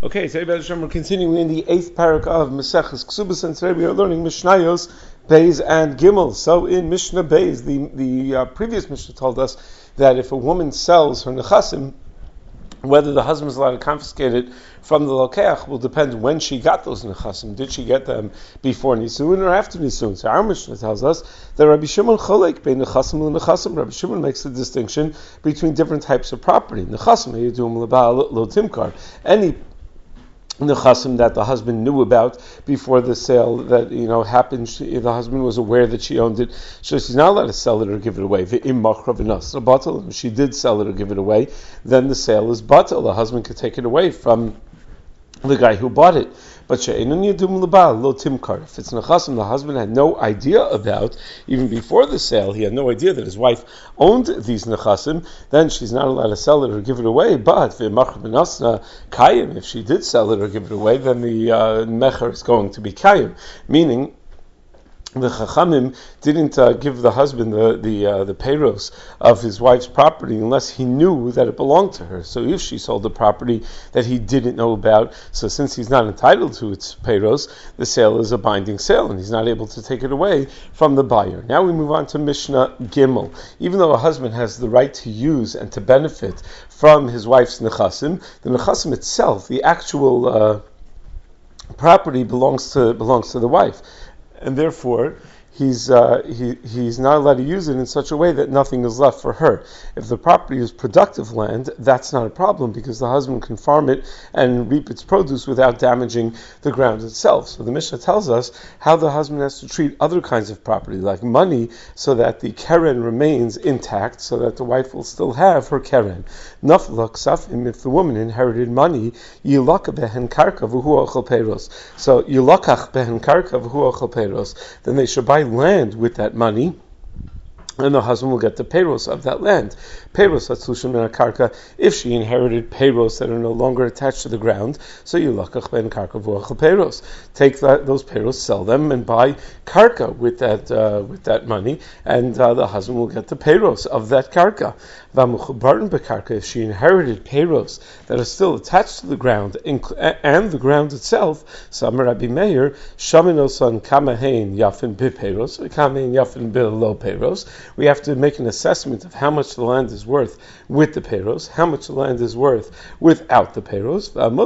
Okay, so we're continuing in the 8th parak of Maseches Ksubas, and today we are learning Mishnayos, Beis, and Gimel. So in Mishnah Beis, the previous Mishnah told us that if a woman sells her nechasim, whether the husband is allowed to confiscate it from the lokeach will depend when she got those nechasim. Did she get them before Nisuin or after Nisuin? So our Mishnah tells us that Rabbi Shimon cholek bein nechasim l'nechasim. Rabbi Shimon makes the distinction between different types of property. Nechasim yedum l'baal lo timkar. Any nechasim that the husband knew about before the sale that happened, the husband was aware that she owned it, so she's not allowed to sell it or give it away. If she did sell it or give it away, then the sale is batal. The husband could take it away from the guy who bought it. But if it's nechasim the husband had no idea about, even before the sale, he had no idea that his wife owned these nechasim, then she's not allowed to sell it or give it away. But if she did sell it or give it away, then the mecher is going to be kayim, meaning the Chachamim didn't give the husband the payros of his wife's property unless he knew that it belonged to her. So if she sold the property that he didn't know about, so since he's not entitled to its payros, the sale is a binding sale and he's not able to take it away from the buyer. Now we move on to Mishnah Gimel. Even though a husband has the right to use and to benefit from his wife's nechasim, the nechasim itself, the actual property belongs to the wife. And therefore, he's not allowed to use it in such a way that nothing is left for her. If the property is productive land, that's not a problem because the husband can farm it and reap its produce without damaging the ground itself. So the Mishnah tells us how the husband has to treat other kinds of property, like money, so that the keren remains intact, so that the wife will still have her keren. Nafla ksafim, if the woman inherited money, yilaka behen karka v'hu ochel peiros. So yilakach behen karka v'hu ochel peiros. Then they should buy land with that money, and the husband will get the payros of that land. Payros atzushim min karka. If she inherited payros that are no longer attached to the ground, so you lakach ben karka v'achal payros. Take those payros, sell them, and buy karka with that money, and the husband will get the payros of that karka. V'amuchubarin bekarka. If she inherited payros that are still attached to the ground and the ground itself, Samar Rabbi Meir shaminosan kamahein yafin bipayros, kamahein yafin below payros. We have to make an assessment of how much the land is worth with the payros, how much the land is worth without the payros.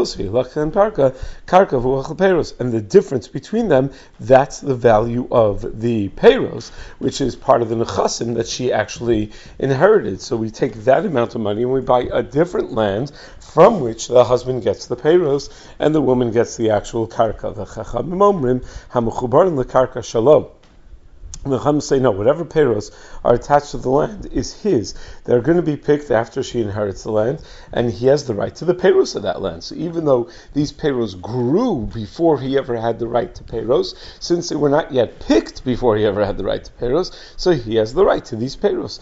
And the difference between them, that's the value of the payros, which is part of the nechasim that she actually inherited. So we take that amount of money and we buy a different land from which the husband gets the payros and the woman gets the actual karka. The chachamim omrim hamuchubarin lekarka shalom. The Chachamim say no, whatever payros are attached to the land is his. They're going to be picked after she inherits the land, and he has the right to the payros of that land. So even though these payros grew before he ever had the right to payros, since they were not yet picked before he ever had the right to payros, so he has the right to these payros.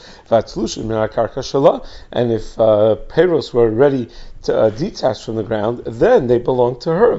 And if payros were already detached from the ground, then they belong to her.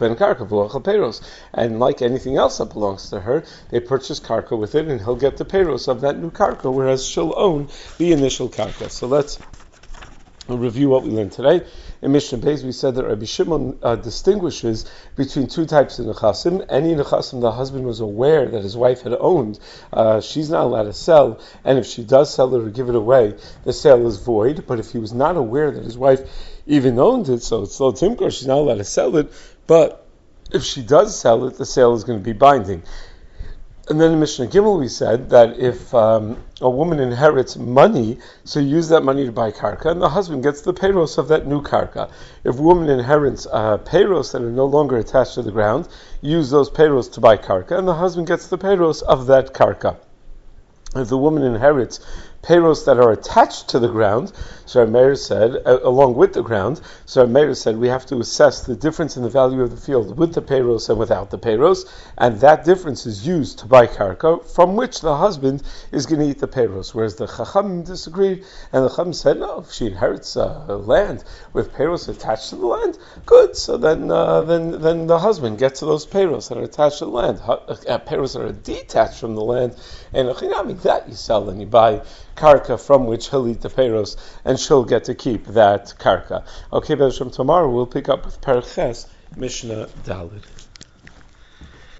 And like anything else that belongs to her, they purchase karka with it, and he'll get the payros of that new karka, whereas she'll own the initial karka. So let's review what we learned today. In Mishnah Beis, we said that Rabbi Shimon distinguishes between two types of nechasim. Any nechasim the husband was aware that his wife had owned, she's not allowed to sell, and if she does sell it or give it away, the sale is void. But if he was not aware that his wife even owned it, so it's lo timkor, she's not allowed to sell it, but if she does sell it, the sale is going to be binding. And then in Mishnah Gimel we said that if a woman inherits money, so use that money to buy karka, and the husband gets the payros of that new karka. If a woman inherits payros that are no longer attached to the ground, use those payros to buy karka, and the husband gets the payros of that karka. If the woman inherits payros that are attached to the ground, so Meir said, along with the ground, so Meir said we have to assess the difference in the value of the field with the payros and without the payros, and that difference is used to buy karka, from which the husband is going to eat the payros. Whereas the Chachamim disagreed, and the Chachamim said, no, if she inherits land with payros attached to the land, good, so then the husband gets those payros that are attached to the land. Payros that are detached from the land, and that you sell, and you buy karka from which he'll eat the peiros, and she'll get to keep that karka. Okay, Bezram, tomorrow we'll pick up with Perches, Mishnah Daled.